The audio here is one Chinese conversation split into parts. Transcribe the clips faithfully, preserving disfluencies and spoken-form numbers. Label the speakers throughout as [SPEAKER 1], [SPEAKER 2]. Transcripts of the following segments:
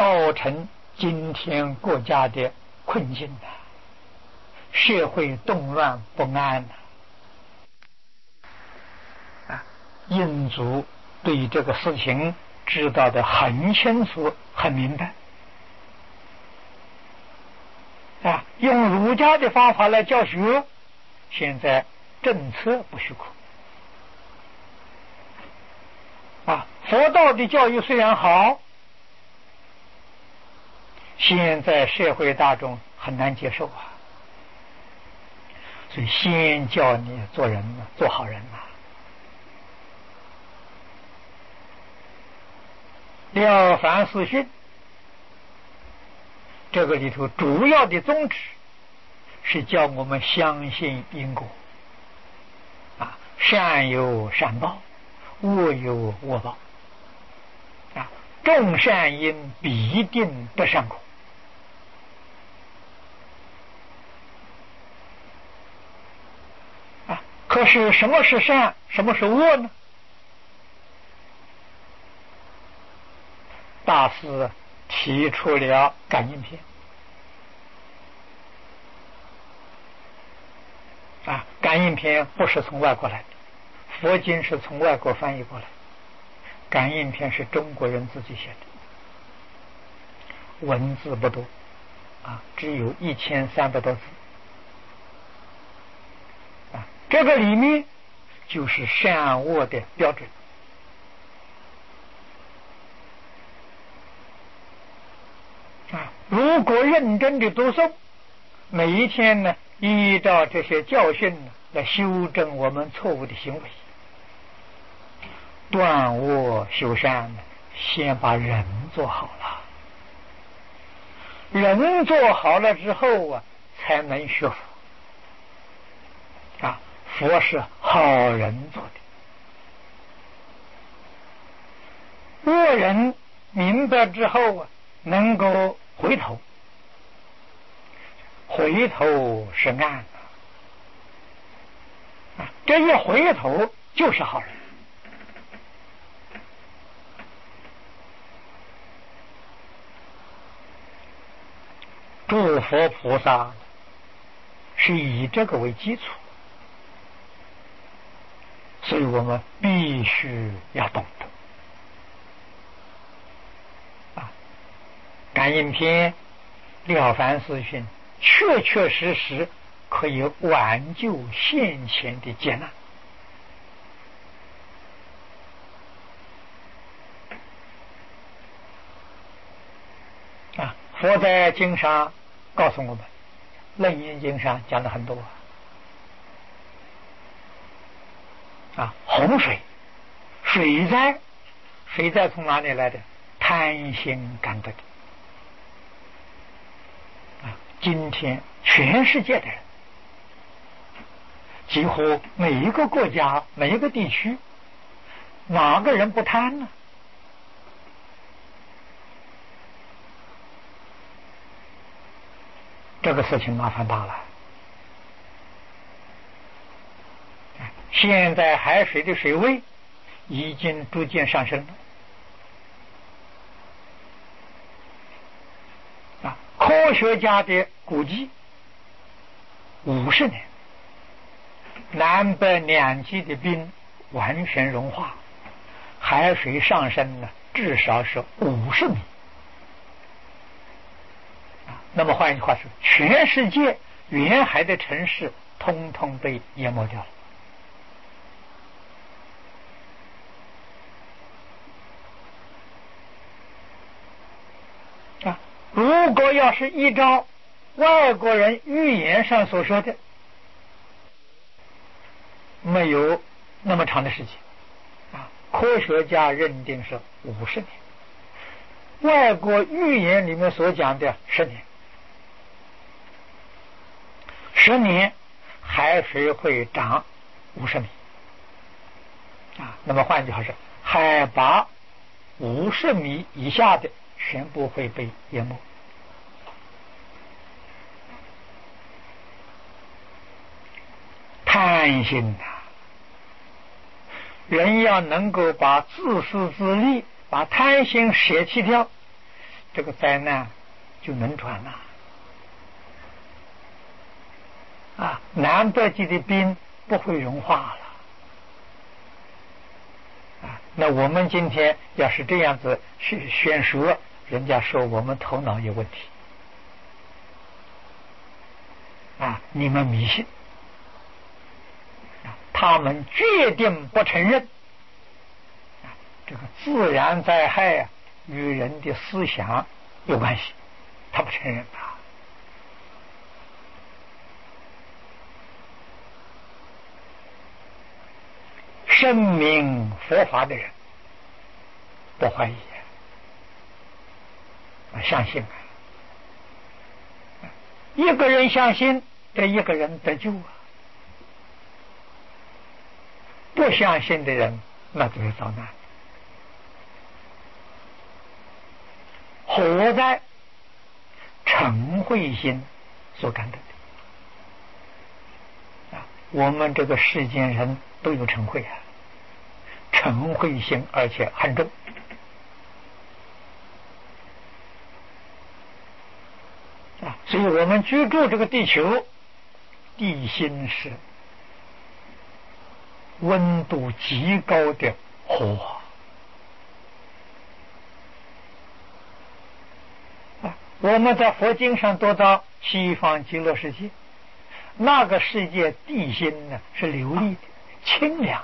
[SPEAKER 1] 造成今天国家的困境的，社会动乱不安的啊！印祖对这个事情知道的很清楚、很明白啊，用儒家的方法来教学，现在政策不许可啊。佛道的教育虽然好，现在社会大众很难接受啊，所以先教你做人嘛，做好人嘛。《了凡四训》这个里头主要的宗旨是叫我们相信因果啊，善有善报，恶有恶报啊，种善因必定得善果啊。可是什么是善，什么是恶呢？大师提出了感应篇啊，感应篇不是从外国来的，佛经是从外国翻译过来，感应篇是中国人自己写的，文字不多啊，只有一千三百多字啊，这个里面就是善恶的标准啊。如果认真的读诵，每一天呢，依照这些教训呢来修正我们错误的行为，断恶修善呢，先把人做好了，人做好了之后啊，才能学佛啊。佛是好人做的，恶人明白之后啊，能够回头，回头是岸啊，这一回头就是好人。诸佛菩萨是以这个为基础，所以我们必须要懂得啊。感应篇、了凡四训确确实实可以挽救现前的艰难啊。佛在经上告诉我们，《楞严经》上讲的很多啊，洪水、水灾，水灾从哪里来的？贪心感得的啊！今天全世界的人，几乎每一个国家、每一个地区，哪个人不贪呢？这个事情麻烦大了。现在海水的水位已经逐渐上升了啊！科学家的估计，五十年，南北两极的冰完全融化，海水上升呢，至少是五十米。那么换一句话说，全世界沿海的城市通通被淹没掉了啊！如果要是依照外国人预言上所说的，没有那么长的时间啊，科学家认定是五十年，外国预言里面所讲的十年。十年海水会涨五十米啊，那么换句话说，海拔五十米以下的全部会被淹没。贪心呐、啊，人要能够把自私自利、把贪心舍弃掉， 这个灾难就能转了啊！南北极的冰不会融化了啊！那我们今天要是这样子去宣说，人家说我们头脑有问题啊！你们迷信啊！他们决定不承认啊！这个自然灾害啊，与人的思想有关系，他不承认啊！深明佛法的人不怀疑啊，相信啊！一个人相信，这一个人得救啊！不相信的人，那就是遭难。火灾嗔恚心所感得的啊！我们这个世间人都有嗔恚啊，嗔恚心而且很重啊！所以我们居住这个地球，地心是温度极高的火啊！我们在佛经上读到西方极乐世界，那个世界地心呢是流利的、清凉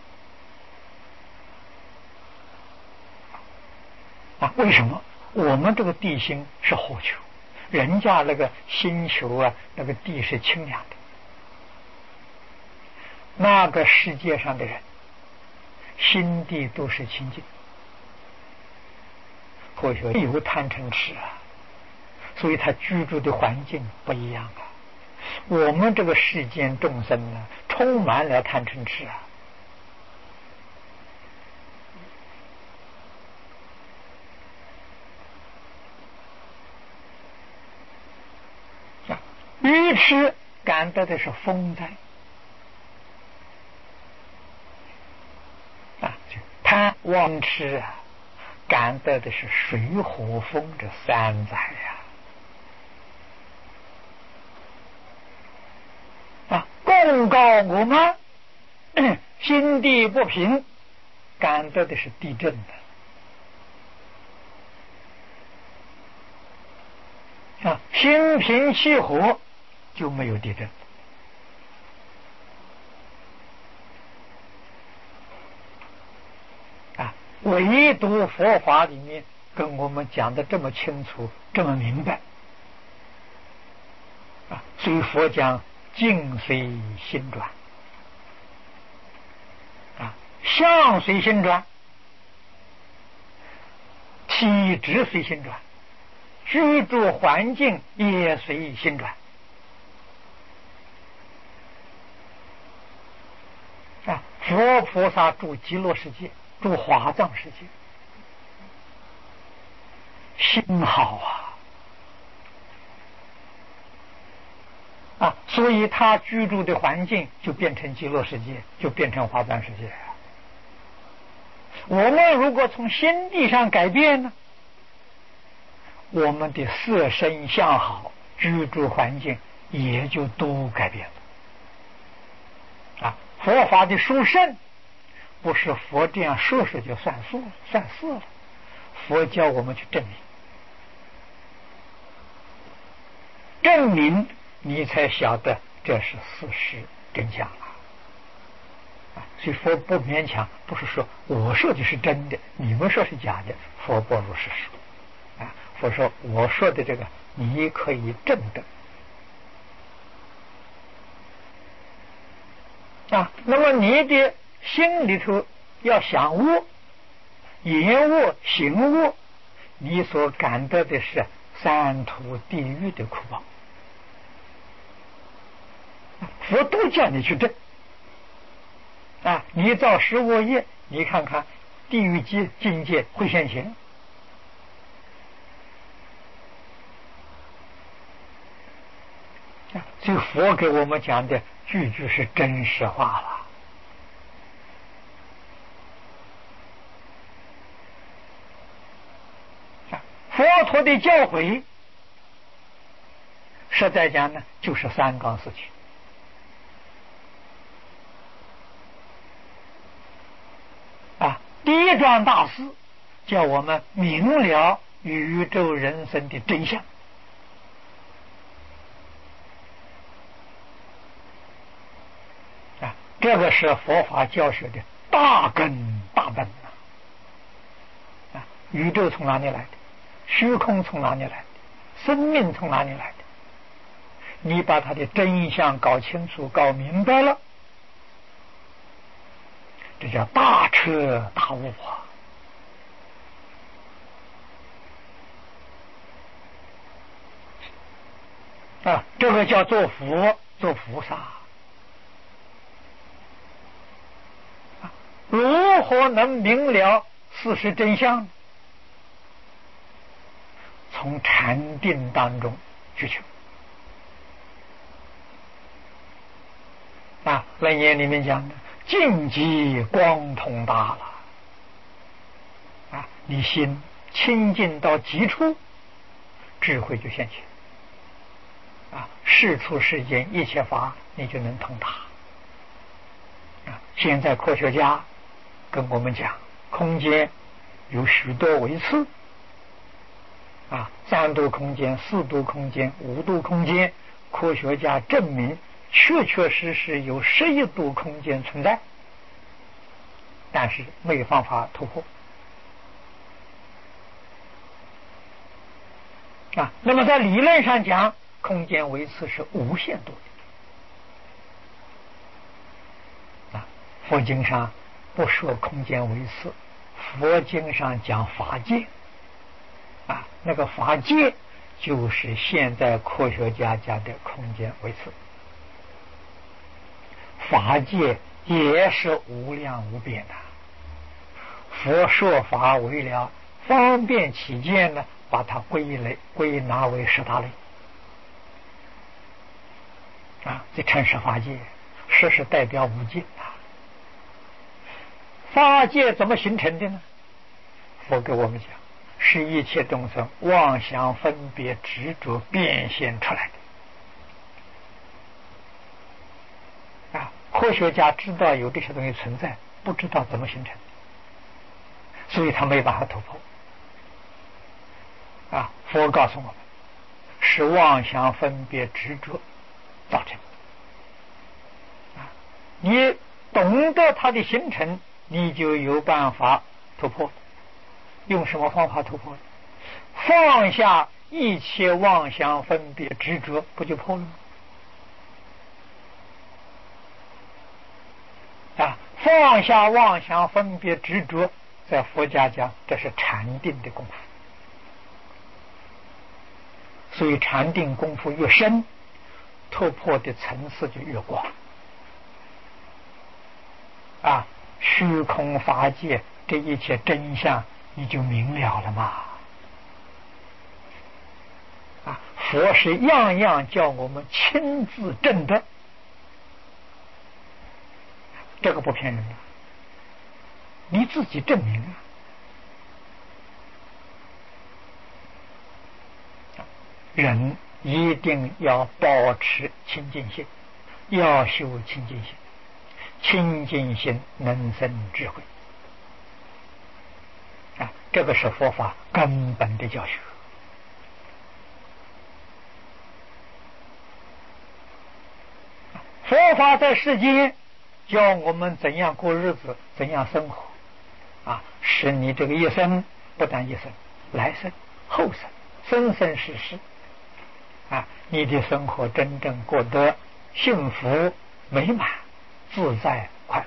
[SPEAKER 1] 的啊！为什么？我们这个地心是火球，人家那个星球啊，那个地是清凉的。那个世界上的人心地都是清净，或者说有贪嗔痴啊，所以他居住的环境不一样啊。我们这个世间众生呢，充满了贪嗔痴啊。啊，愚痴感得的是风灾啊，贪妄痴啊，感得的是水火风这三灾呀。啊，公告我们心地不平，感得的是地震的啊，心平气和就没有地震啊。唯独佛法里面跟我们讲的这么清楚，这么明白啊，所以佛讲境随心转啊，相随心转，体质随心转，居住环境也随心转啊。佛菩萨住极乐世界，住华藏世界，心好啊啊，所以他居住的环境就变成极乐世界，就变成华藏世界。我们如果从心地上改变呢，我们的色身相好，居住环境也就都改变了啊。佛法的殊胜不是佛这样说说就算数算事了，佛教我们去证明，证明你才晓得这是事实真相啊！啊，所以佛不勉强，不是说我说的是真的，你们说是假的，佛不如是说啊。佛说我说的这个你可以证得啊。那么你的心里头要想恶、言恶、行恶，你所感得的是三途地狱的苦报。佛都叫你去证啊！你造十恶业，你看看地狱境境界会现前啊！所以佛给我们讲的句句是真实话了啊！ 佛陀的教诲，实在讲呢，就是三纲四矩。啊，第一桩大事，叫我们明了宇宙人生的真相。啊，这个是佛法教学的大根大本啊！啊，宇宙从哪里来的？虚空从哪里来的？生命从哪里来的？你把它的真相搞清楚、搞明白了，这叫大彻大悟啊！啊，这个叫做佛、做菩萨。如何能明了事实真相？从禅定当中去求。啊，楞严里面讲的净极光通大了。啊，你心清净到极处，智慧就现前。啊，事出世间一切法，你就能通达。啊，现在科学家跟我们讲，空间有许多维次。啊，三度空间、四度空间、五度空间，科学家证明确确实实有十一度空间存在，但是没有方法突破。啊，那么在理论上讲，空间维次是无限度的。啊，佛经上不说空间维次，佛经上讲法界。啊，那个法界就是现在科学家讲的空间维次，法界也是无量无边的。佛说法为了方便起见呢，把它归类归纳为十大类。啊，这称是法界，实是代表无尽啊。法界怎么形成的呢？佛给我们讲，是一切众生妄想分别执着变现出来的。啊，科学家知道有这些东西存在，不知道怎么形成，所以他没办法突破。啊，佛告诉我们，是妄想分别执着造成。啊，你懂得它的形成，你就有办法突破。用什么方法突破？放下一切妄想分别执着，不就破了吗？啊，放下妄想分别执着，在佛家讲，这是禅定的功夫。所以禅定功夫越深，突破的层次就越广。啊，虚空法界这一切真相，你就明了了嘛。啊，佛是样样叫我们亲自证得，这个不骗人的，你自己证明啊。人一定要保持清净心，要修清净心，清净心能生智慧。啊，这个是佛法根本的教学。佛法在世间教我们怎样过日子，怎样生活，啊，使你这个一生，不但一生，来生、后生，生生世世，啊，你的生活真正过得幸福、美满、自在、快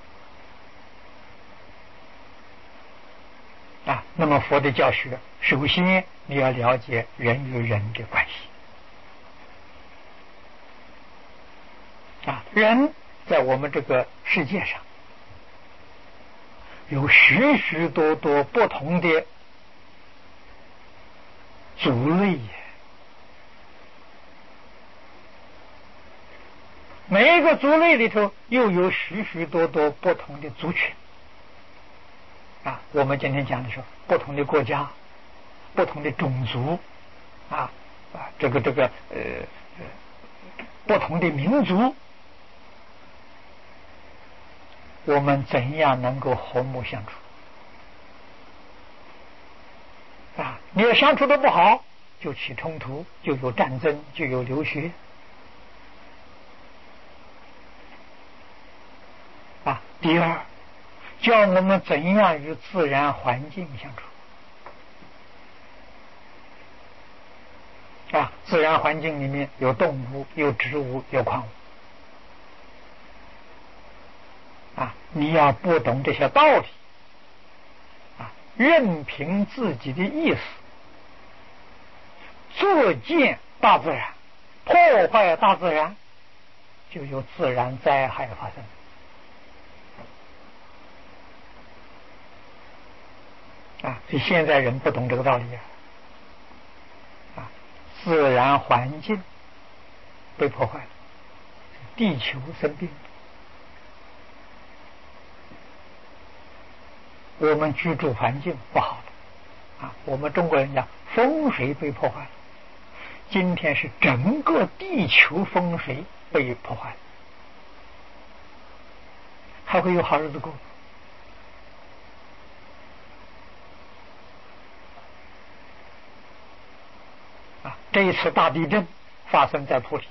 [SPEAKER 1] 乐。啊，那么佛的教学，首先你要了解人与人的关系。啊，人在我们这个世界上有许许多多不同的族类，每一个族类里头又有许许多多不同的族群。啊，我们今天讲的是不同的国家、 不同的种族啊啊，这个这个呃不同的民族，我们怎样能够和睦相处？啊，你要相处的不好，就起冲突，就有战争，就有流血。啊，第二，教我们怎样与自然环境相处。啊，自然环境里面有动物，有植物，有矿物。啊，你要不懂这些道理，啊，任凭自己的意思作践大自然，破坏大自然，就有自然灾害发生。啊，所以现在人不懂这个道理啊！啊，自然环境被破坏了，地球生病，我们居住环境不好了。啊，我们中国人讲风水被破坏了，今天是整个地球风水被破坏了，还会有好日子过？啊，这一次大地震发生在埔里，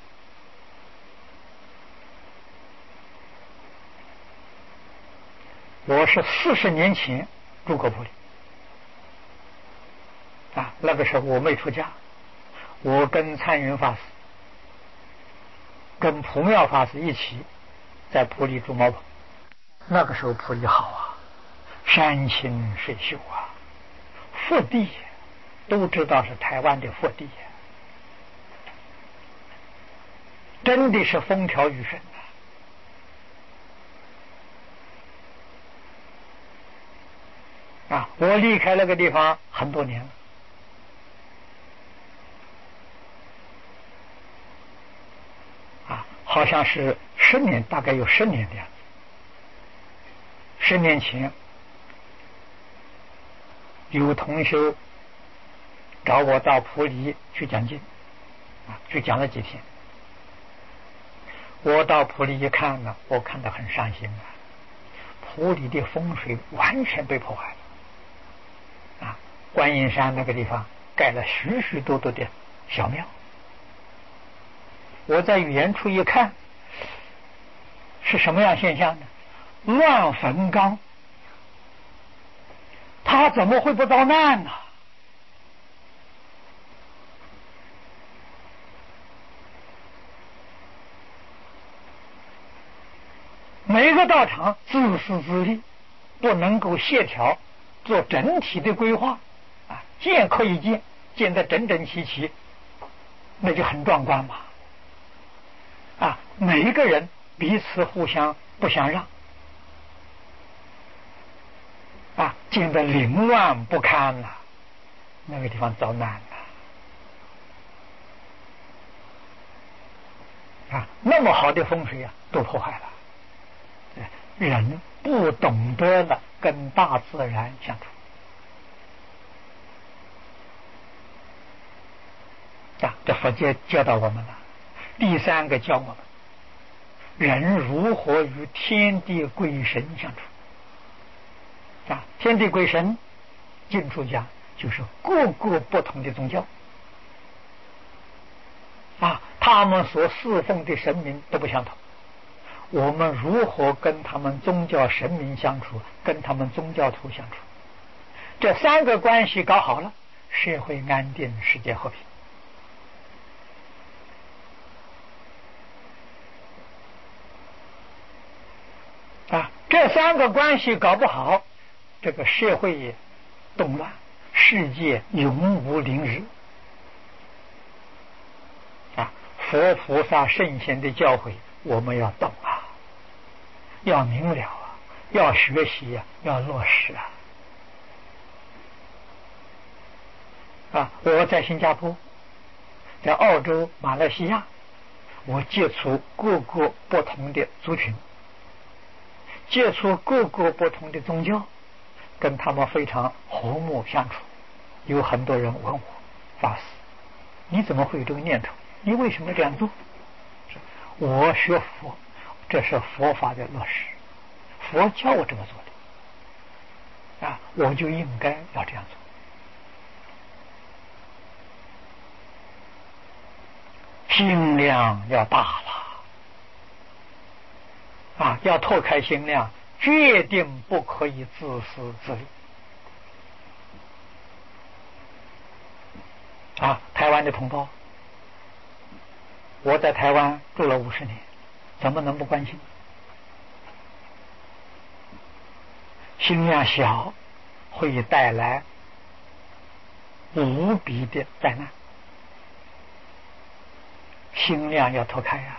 [SPEAKER 1] 我是四十年前住过埔里。啊，那个时候我没出家，我跟参云法师、跟普妙法师一起在埔里住茅棚。那个时候埔里好啊，山清水秀啊，福地都知道是台湾的福地，真的是风调雨顺啊！啊，我离开那个地方很多年了。好像是十年，大概有十年的样子。十年前，有同学找我到埔里去讲经，啊，去讲了几天。我到埔里一看呢，我看得很伤心啊！埔里的风水完全被破坏了，啊，观音山那个地方盖了许许多多的小庙。我在远处一看，是什么样现象呢？乱坟岗，他怎么会不遭难呢？每个道场自私自利，不能够协调，做整体的规划，啊，建可以建，建得整整齐齐，那就很壮观嘛。啊，每一个人彼此互相不相让，啊，建得凌乱不堪了，那个地方遭难了。啊，那么好的风水啊，都破坏了。人不懂得了跟大自然相处。啊，这佛教教导我们了。第三个教我们人如何与天地鬼神相处。啊，天地鬼神经书讲就是各个不同的宗教，啊，他们所侍奉的神明都不相同，我们如何跟他们宗教神明相处，跟他们宗教徒相处，这三个关系搞好了，社会安定，世界和平。啊，这三个关系搞不好，这个社会也动乱，世界永无宁日。啊，佛菩萨圣贤的教诲我们要懂啊，要明了啊，要学习啊，要落实啊。啊，我在新加坡，在澳洲、马来西亚，我接触各个不同的族群，接触各个不同的宗教，跟他们非常和睦相处。 有很多人问我法师，你怎么会有这个念头？你为什么这样做？我学佛，这是佛法的落实，佛教我这么做的啊，我就应该要这样做。心量要大了啊，要拓开心量，决定不可以自私自利啊！台湾的同胞，我在台湾住了五十年，怎么能不关心？心量小会带来无比的灾难，心量要拓开呀！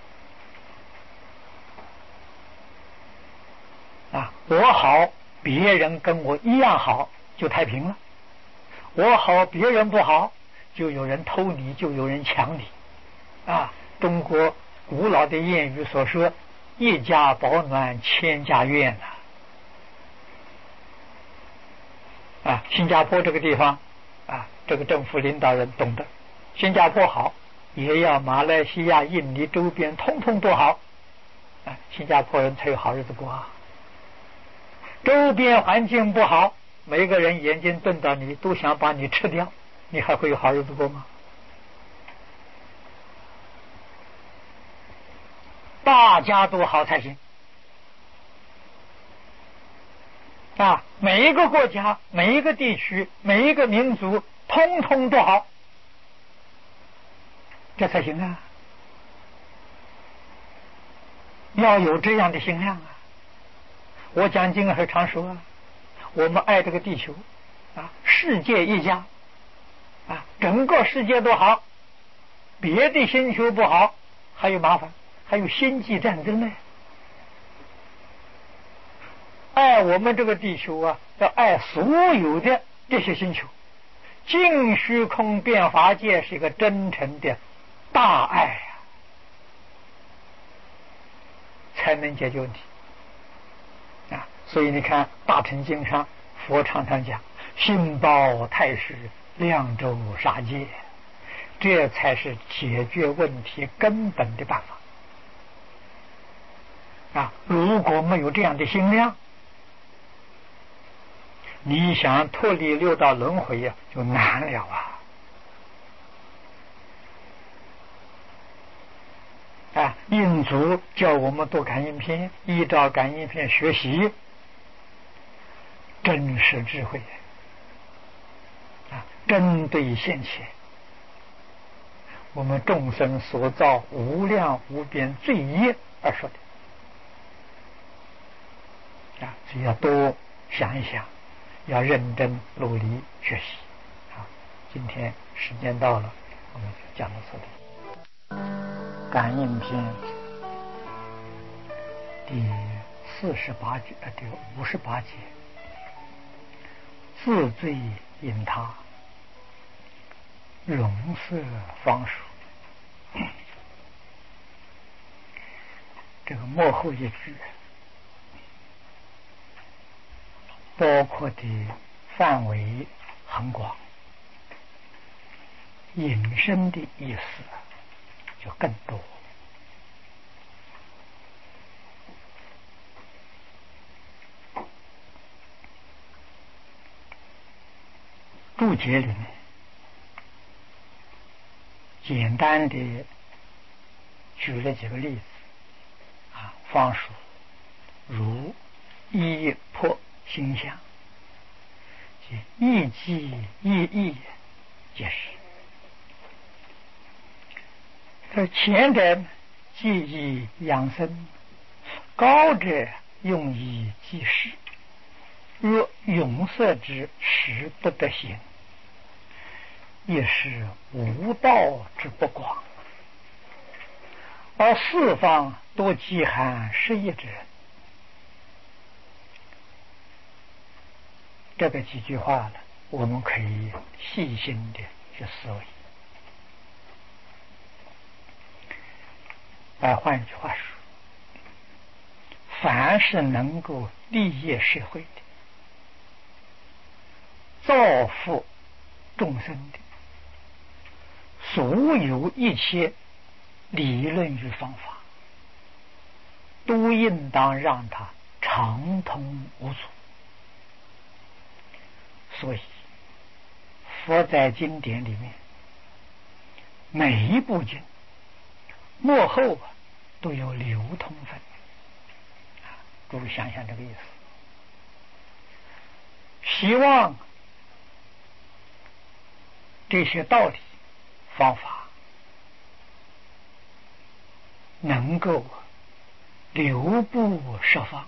[SPEAKER 1] 啊，我好，别人跟我一样好，就太平了；我好，别人不好，就有人偷你，就有人抢你。啊，中国古老的谚语所说：“一家保暖，千家怨”呐。啊，新加坡这个地方，啊，这个政府领导人懂得，新加坡好，也要马来西亚、印尼周边通通都好，啊，新加坡人才有好日子过啊。周边环境不好，每个人眼睛瞪到你，都想把你吃掉，你还会有好日子过吗？大家都好才行啊！每一个国家、每一个地区、每一个民族，通通都好，这才行啊！要有这样的心量啊！我讲经还常说啊，我们爱这个地球啊，世界一家啊，整个世界都好，别的星球不好，还有麻烦，还有星际战争呢。爱我们这个地球啊，要爱所有的这些星球。净虚空变法界是一个真诚的大爱啊，才能解决问题啊！所以你看《大乘经》上，佛常常讲心包太虚，量周杀戒，这才是解决问题根本的办法啊！如果没有这样的心量，你想脱离六道轮回呀、啊，就难了啊！啊，印祖叫我们读感应篇，依照感应篇学习真实智慧啊，针对现前我们众生所造无量无边罪业而说的啊，所以要多想一想，要认真努力学习。好，今天时间到了，我们就讲到这里。感应篇第四十八节，呃，第五十八节，自罪因他，容色方属。这个末后一句包括的范围很广，引申的意思就更多。注解里面简单的举了几个例子啊，方属如一破心相，即一即一意皆是。这前者记忆养生，高者用以济世。若永色之实不得行，亦是无道之不广。而四方多饥寒失业之人，这个几句话呢，我们可以细心的去思维。啊，换一句话说，凡是能够利益社会的、造福众生的所有一切理论与方法，都应当让它畅通无阻。所以佛在经典里面每一部经幕后都有流通分，诸位想想这个意思。希望这些道理方法能够流布十方，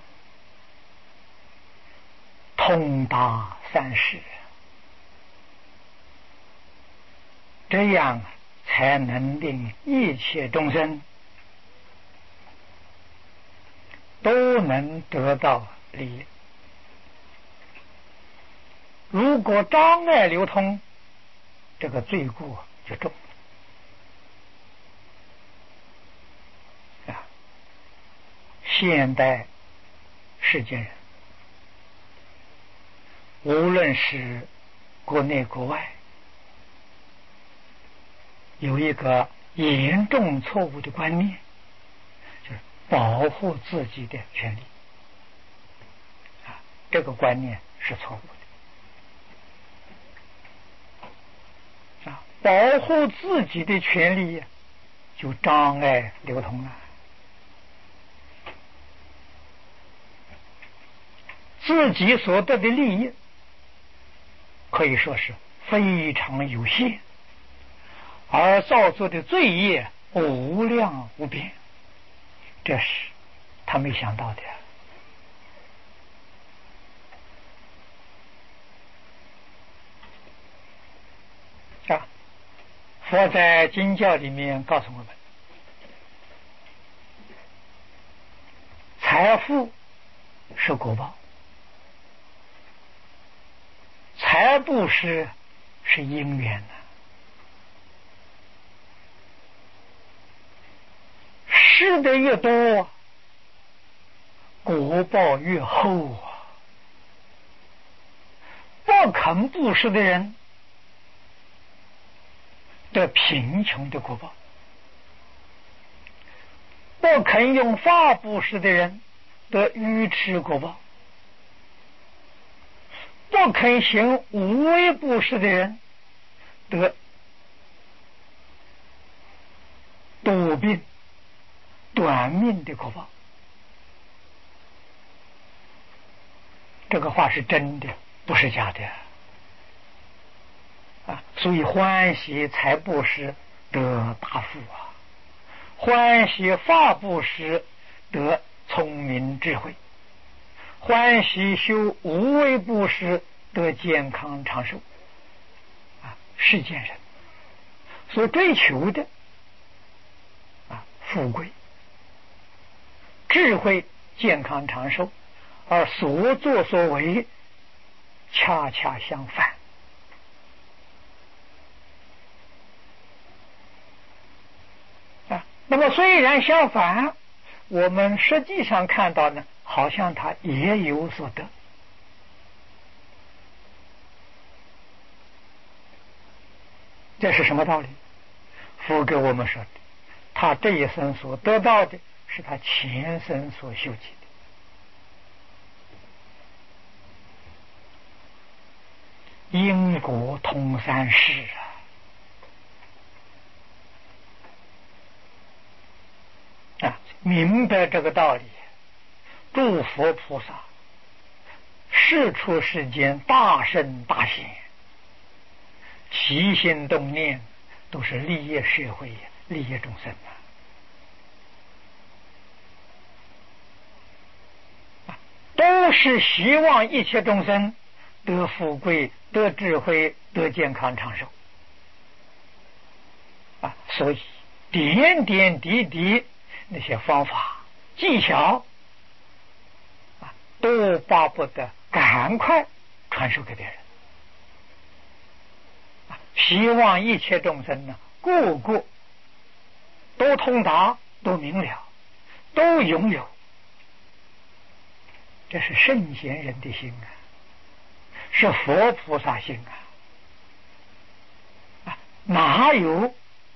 [SPEAKER 1] 通达三世，这样才能令一切众生都能得到利益。如果障碍流通，这个罪过就重了。啊，现代世间人，无论是国内国外，有一个严重错误的观念，就是保护自己的权利。啊，这个观念是错误的。啊，保护自己的权利就障碍流通了。自己所得的利益可以说是非常有限，而造作的罪业无量无边，这是他没想到的。啊，佛在经教里面告诉我们，财富是果报，财布施是因缘呢。施的越多，果报越厚啊！不肯布施的人得贫穷的果报，不肯用法布施的人得愚痴果报，不肯行无为布施的人得多病短命的果报。这个话是真的，不是假的啊！所以欢喜财布施得大富啊，欢喜法布施得聪明智慧，欢喜修无为布施得健康长寿啊！世间人所追求的啊，富贵、智慧、健康长寿，而所作所为恰恰相反。啊，那么虽然相反，我们实际上看到呢，好像他也有所得。这是什么道理？佛给我们说的，他这一生所得到的是他前生所修集的，因果通三世啊！啊，明白这个道理，诸佛菩萨世出世间大圣大贤，起心动念都是利益社会、利益众生啊，都是希望一切众生得富贵、得智慧、得健康长寿啊！所以点点滴滴那些方法技巧啊，都巴不得赶快传授给别人。希望一切众生呢，个个都通达，都明了，都拥有。这是圣贤人的心啊，是佛菩萨心啊！ 哪有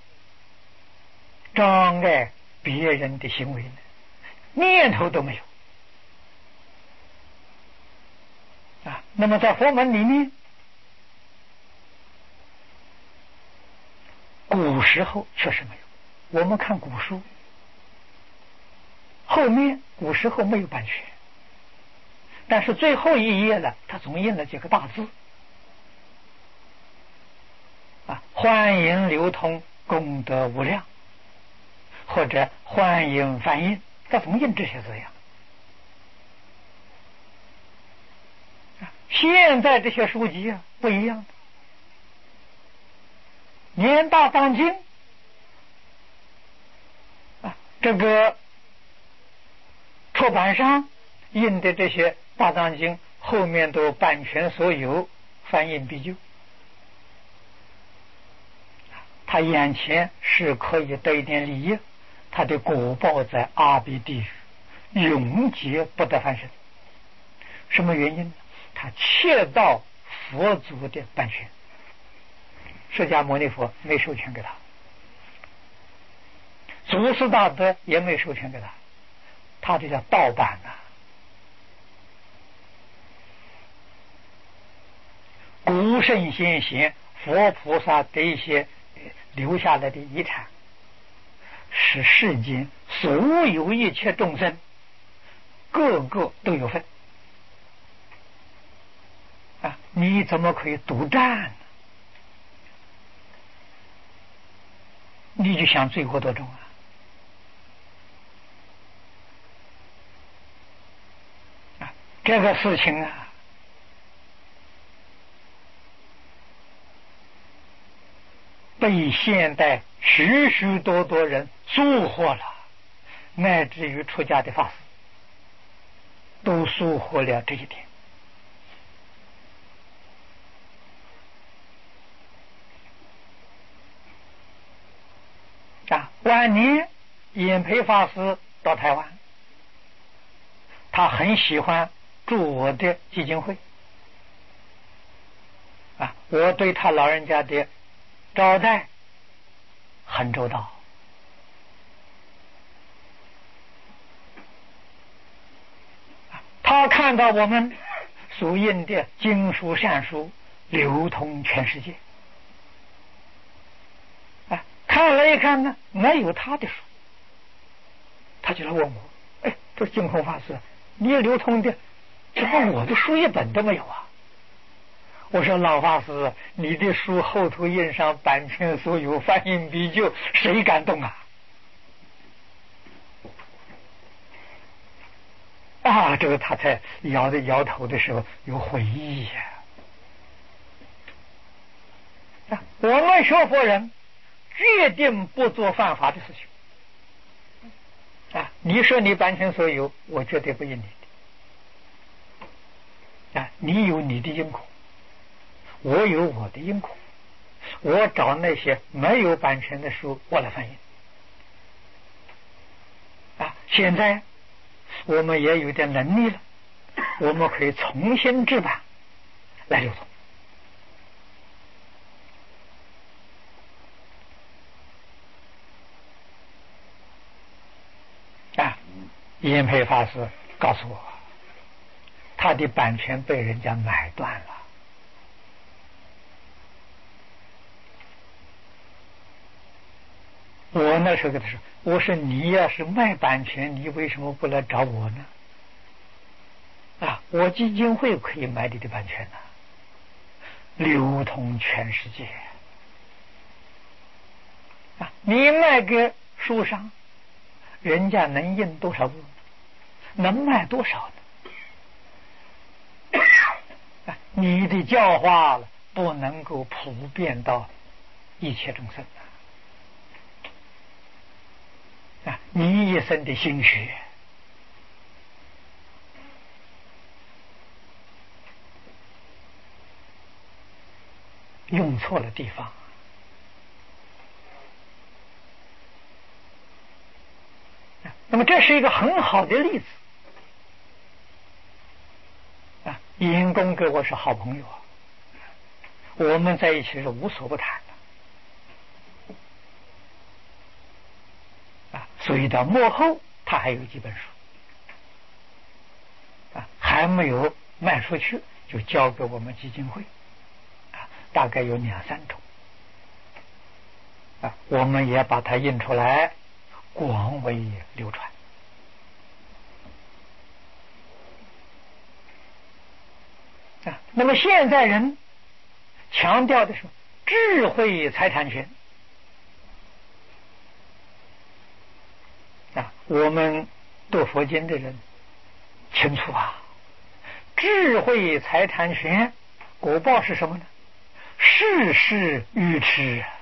[SPEAKER 1] 障碍别人的行为呢？念头都没有啊。那么在佛门里面，古时候确实没有。我们看古书，后面古时候没有版权，但是最后一页了，他总印了几个大字啊，欢迎流通，功德无量，或者欢迎翻印，他总印这些字样。现在这些书籍啊不一样，年大当今啊，这个出版商印的这些大藏经后面都版权所有，翻印必究。他眼前是可以得一点利益，他的果报在阿鼻地狱永劫不得翻身。什么原因呢？他窃盗佛祖的版权，释迦牟尼佛没授权给他，祖师大德也没授权给他，他这叫盗版啊。古圣先贤佛菩萨的一些留下来的遗产，使世间所有一切众生个个都有份啊！你怎么可以独占呢？你就想罪过多重啊！啊，这个事情啊，被现代许许多多人疏忽了，乃至于出家的法师都疏忽了这一点。啊，晚年演培法师到台湾，他很喜欢住我的基金会啊，我对他老人家的招待很周到。他看到我们所印的经书善书流通全世界，啊，看了一看呢，没有他的书，他就来问我：“哎，这净空法师，你流通的怎么我的书一本都没有啊？”我说：“老法师，你的书后头印上版权所有，翻印必究，谁敢动啊？”啊，这个他才摇着摇头的时候有回忆呀、啊。啊，我们学佛人决定不做犯法的事情啊！你说你版权所有，我绝对不印你的啊！你有你的因果，我有我的因果，我找那些没有版权的书，我来翻译啊！现在我们也有点能力了，我们可以重新制版来流通啊！严培法师告诉我，他的版权被人家买断了。我那时候跟他说：“我说你要是卖版权，你为什么不来找我呢？啊，我基金会可以买你的版权呢、啊，流通全世界啊！你卖给书商，人家能印多少部，能卖多少呢？啊，你的教化了不能够普遍到一切众生。”啊，你一生的心血用错了地方，那么这是一个很好的例子啊！尹公跟我是好朋友啊，我们在一起是无所不谈的所以到末后他还有几本书啊，还没有卖出去，就交给我们基金会啊，大概有两三种啊，我们也把它印出来，广为流传啊。那么现在人强调的是智慧财产权啊，我们读佛经的人清楚啊，智慧财产权果报是什么呢？事事愚痴啊！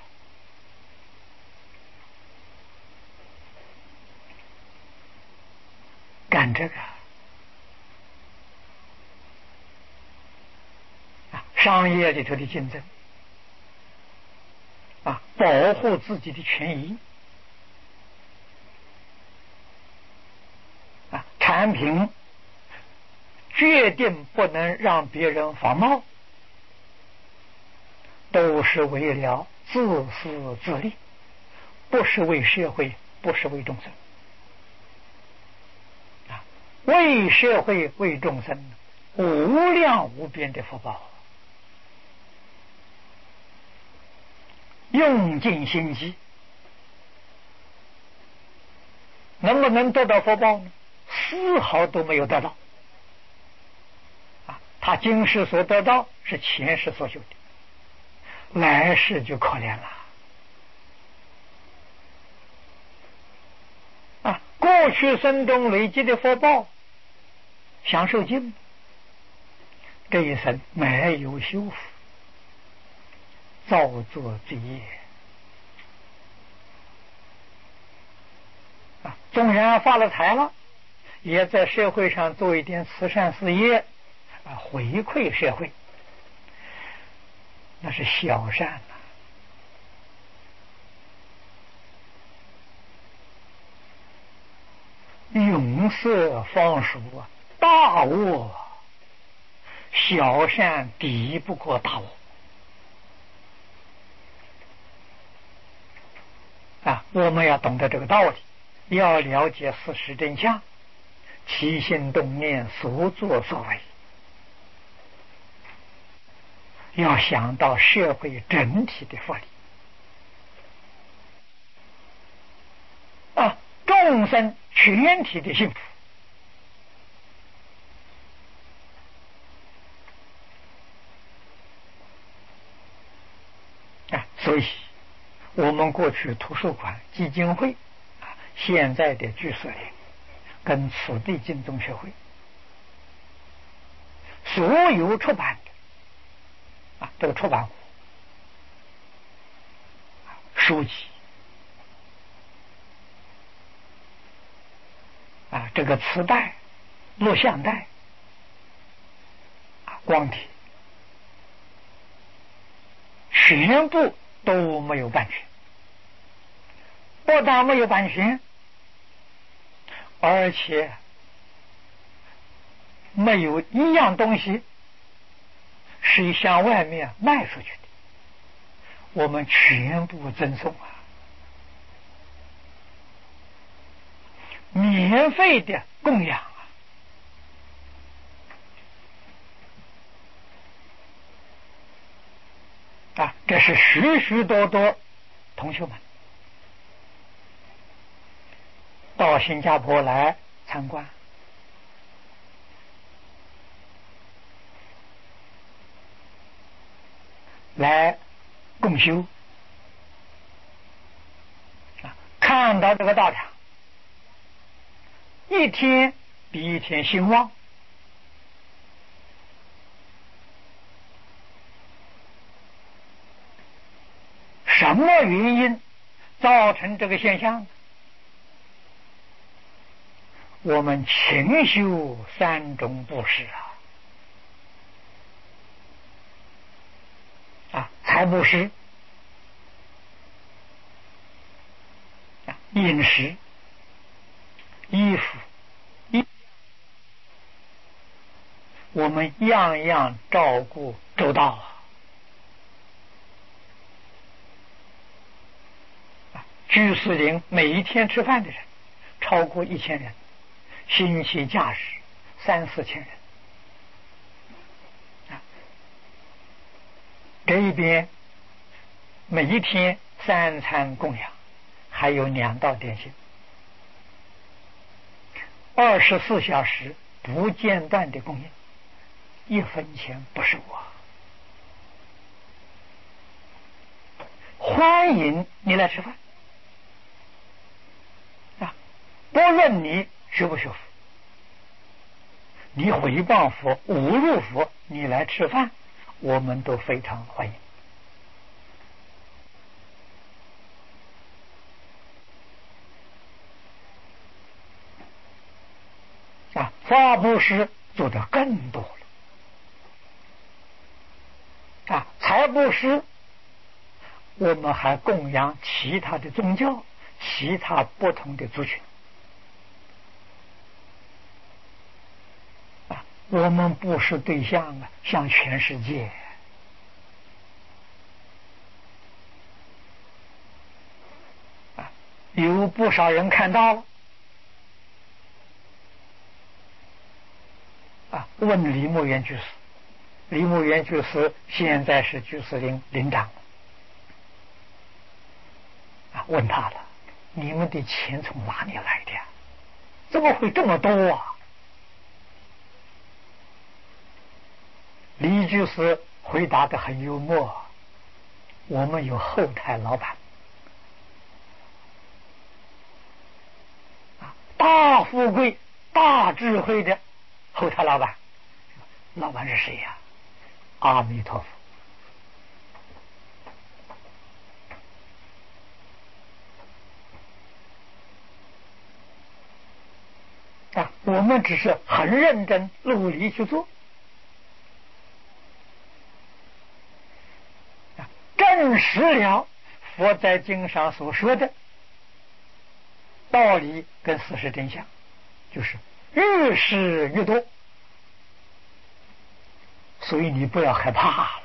[SPEAKER 1] 干这个啊，商业里头的竞争啊，保护自己的权益啊，产品决定不能让别人仿冒，都是为了自私自利，不是为社会，不是为众生啊！为社会为众生，无量无边的福报，用尽心机，能不能得到福报呢？丝毫都没有得到啊！他今世所得到是前世所修的，来世就可怜了啊！过去生中累积的福报享受尽，这一生没有修复，造作罪业啊！纵然发了财了，也在社会上做一点慈善事业啊，回馈社会，那是小善啊！永色方熟啊，大恶小善敌不过大恶啊！我们要懂得这个道理，要了解事实真相，起心动念，所作所为，要想到社会整体的福利啊，众生全体的幸福啊！所以我们过去图书馆、基金会啊，现在的居士联跟此地净宗学会所有出版的啊，这个出版物书籍啊，这个磁带、录像带啊，光碟，全部都没有版权，不但没有版权，而且没有一样东西是向外面卖出去的，我们全部赠送啊，免费的供养啊！啊，这是许许多多同学们到新加坡来参观，来共修啊，看到这个道场一天比一天兴旺，什么原因造成这个现象？我们勤修三种布施啊，啊，财布施啊，饮食、衣服，一我们样样照顾周到啊！居士林每一天吃饭的人超过一千人，星期假日三四千人。啊，这一边每一天三餐供养，还有两道点心，二十四小时不间断的供应，一分钱不收啊！欢迎你来吃饭啊！不论你学不学佛，你毁谤佛、侮辱佛，你来吃饭，我们都非常欢迎。啊，法布施做得更多了啊！财布施，我们还供养其他的宗教、其他不同的族群啊！我们布施对象啊，向全世界啊，有不少人看到了。啊，问李牧原居士，李牧原居士现在是居士林林长啊，问他了，你们的钱从哪里来的呀？怎么会这么多啊？李居士回答得很幽默，我们有后台老板啊，大富贵大智慧的后台老板。老板是谁呀？阿弥陀佛啊！我们只是很认真努力去做啊，证实了佛在经上所说的道理跟事实真相，就是越施越多。所以你不要害怕了，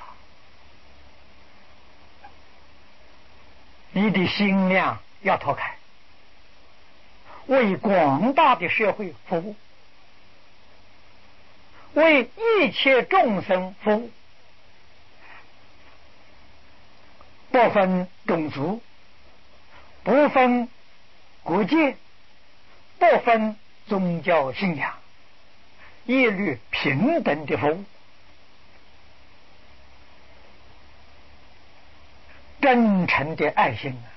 [SPEAKER 1] 你的心量要拓开，为广大的社会服务，为一切众生服务，不分种族，不分国界，不分宗教信仰，一律平等的服务。真诚的爱心啊，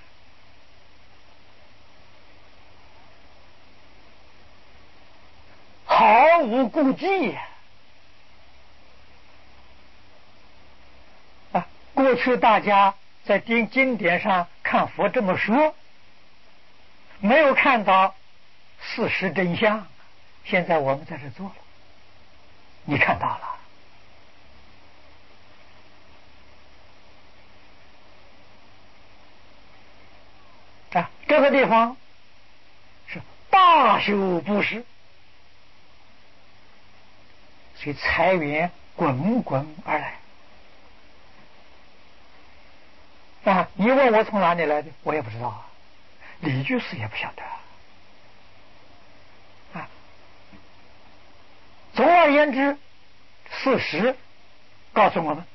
[SPEAKER 1] 毫无顾忌呀！啊，过去大家在经经典上看佛这么说，没有看到事实真相，现在我们在这做了，你看到了。啊，这个地方是大修布施，所以财源滚滚而来。啊，你问我从哪里来的，我也不知道啊，李居士也不晓得啊。总而言之，事实告诉我们，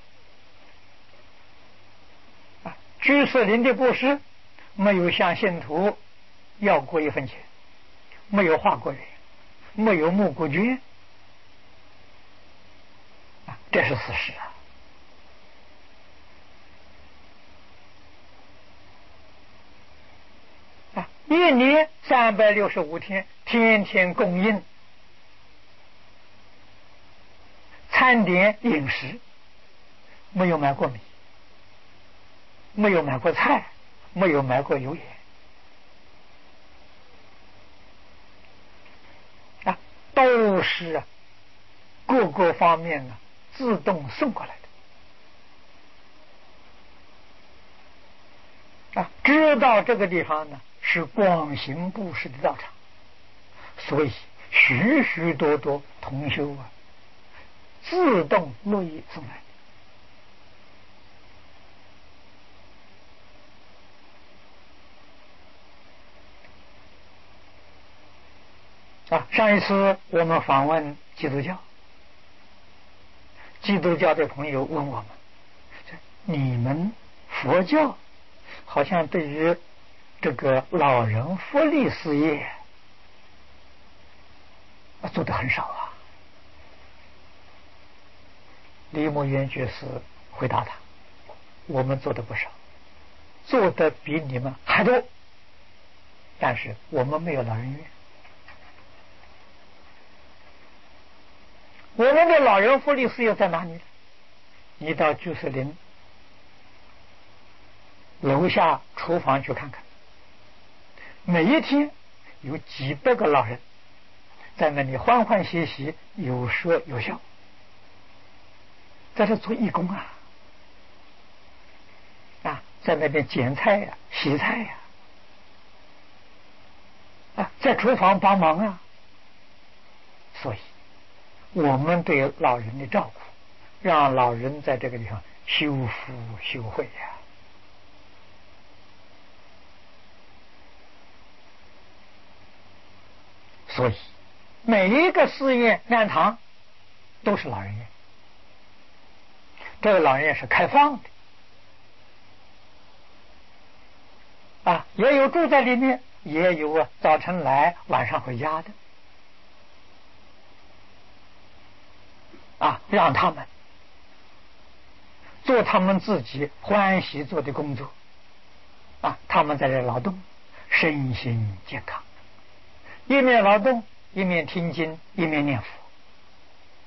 [SPEAKER 1] 啊，居士林的布施没有向信徒要过一分钱，没有化过缘，没有募过捐，啊，这是事实啊。啊，一年三百六十五天，天天供应餐点饮食，没有买过米，没有买过菜，没有买过油盐啊，都是啊各个方面啊自动送过来的啊。知道这个地方呢是广行布施的道场，所以许许多多同修啊自动乐意送来。 啊，上一次我们访问基督教，基督教的朋友问我们：你们佛教好像对于这个老人福利事业做得很少啊。李牧原居士回答他：我们做的不少，做的比你们还多，但是我们没有老人院。我们的老人福利事业在哪里？你到居士林楼下厨房去看看，每一天有几百个老人在那里欢欢喜喜，有说有笑，在这做义工啊，啊，在那边捡菜呀、洗菜呀、啊，在厨房帮忙啊。所以我们对老人的照顾，让老人在这个地方修福修慧呀。所以每一个寺院庵堂都是老人院，这个老人院是开放的啊，也有住在里面，也有啊早晨来晚上回家的啊，让他们做他们自己欢喜做的工作啊，他们在这劳动，身心健康，一面劳动一面听经一面念佛